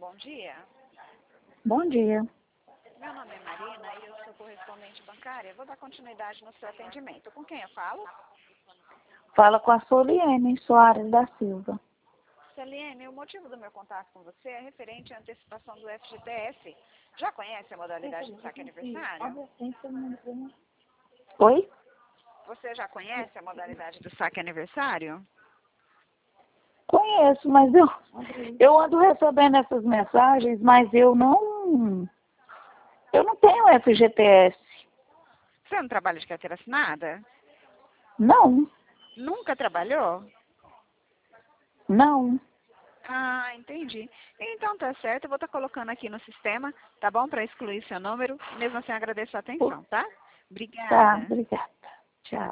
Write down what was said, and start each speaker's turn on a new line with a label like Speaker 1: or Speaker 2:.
Speaker 1: bom dia.
Speaker 2: Bom dia.
Speaker 1: Meu nome é Marina e eu sou correspondente bancária. Vou dar continuidade no seu atendimento. Com quem eu falo?
Speaker 2: Fala com a Soliene Soares da Silva.
Speaker 1: Celiene, o motivo do meu contato com você é referente à antecipação do FGTS. Já conhece a modalidade de saque aniversário?
Speaker 2: Oi?
Speaker 1: Você já conhece a modalidade do saque aniversário?
Speaker 2: Conheço, mas eu ando recebendo essas mensagens, mas eu não tenho FGTS.
Speaker 1: Você não trabalha de carteira assinada?
Speaker 2: Não,
Speaker 1: Nunca trabalhou?
Speaker 2: não.
Speaker 1: Ah, entendi. Então tá certo, eu vou estar colocando aqui no sistema, tá bom? Para excluir seu número. Mesmo assim, agradeço a atenção, tá?
Speaker 2: Tá,
Speaker 1: Obrigada.
Speaker 2: obrigada. Tchau.